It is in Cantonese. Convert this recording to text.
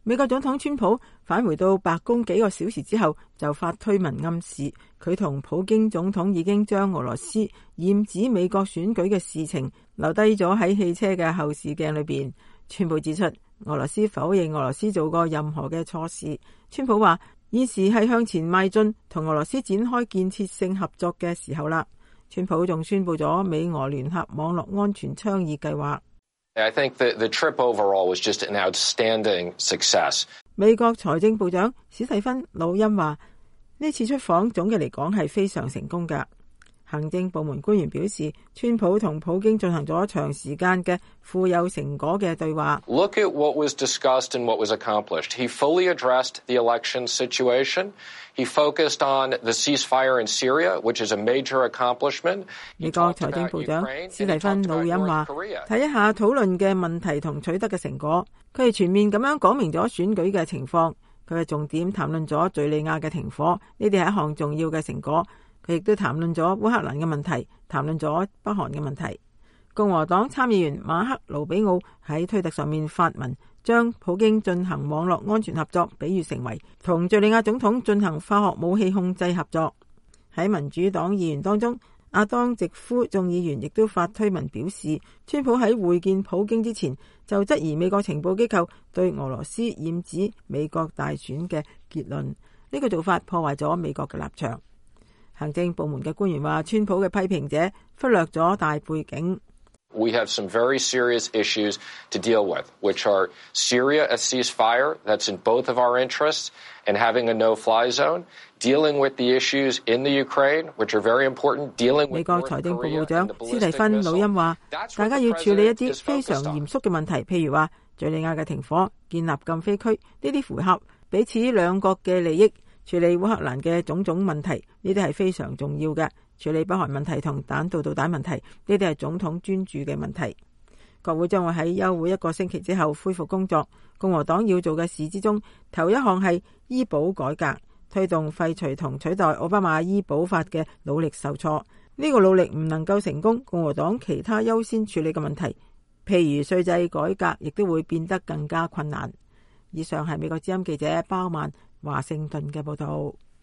美國總統川普返回到白宮幾個小時之後，就發推文暗示佢同普京總統已經將俄羅斯染指美國選舉嘅事情留低咗喺汽車嘅後視鏡裏邊。川普指出，俄羅斯否認俄羅斯做過任何嘅錯事。川普話，現時係向前邁進，同俄羅斯展開建設性合作嘅時候啦。川普仲宣布咗美俄聯合網絡安全倡議計劃。 I think the trip overall was just an outstanding success. 美國財政部長史蒂芬·魯恩話，呢次出訪總嘅嚟講係非常成功㗎。行政部門官員表示，川普同普京進行咗長時間嘅富有成果嘅對話。 Look at what was discussed and what was accomplished. He fully addressed the election situation. He focused on the ceasefire in Syria, which is a major accomplishment. 美國財政部長史蒂芬·魯恩話，睇一下討論嘅問題同取得嘅成果，佢係全面咁樣講明咗選舉嘅情況。佢係重點談論咗敘利亞嘅停火，呢啲係一項重要嘅成果。佢亦都談論咗烏克蘭嘅問題，談論咗北韓嘅問題。共和黨參議員馬克·盧比奧喺推特上面發文，將普京進行網絡安全合作比喻成為同敘利亞總統進行化學武器控制合作。喺民主黨議員當中，阿當直夫眾議員亦都發推文表示，川普喺會見普京之前就質疑美國情報機構對俄羅斯染指美國大選嘅結論，呢個做法破壞咗美國嘅立場。行政部門嘅官員話，川普嘅批評者忽略咗大背景。 We have some very serious issues to deal with, which are Syria a ceasefire, that's in both of our interests, and having a no-fly zone, dealing with the issues in the Ukraine, which are very important, dealing with 美國財政部部長斯蒂芬·魯恩話，大家要處理一啲非常嚴肅嘅問題，譬如話敘利亞嘅停火、建立禁飛區，呢啲符合彼此兩國嘅利益。處理烏克蘭嘅種種問題，呢啲係非常重要嘅。處理北韓問題同彈道導彈問題，呢啲係總統專注嘅問題。國會將會喺休會1個星期之後恢復工作。共和黨要做嘅事之中，頭一項係醫保改革，推動廢除同取代奧巴馬醫保法嘅努力受挫。呢個努力唔能夠成功，共和黨其他優先處理嘅問題，譬如稅制改革，亦都會變得更加困難。以上係美國之音記者包曼華盛頓嘅報道。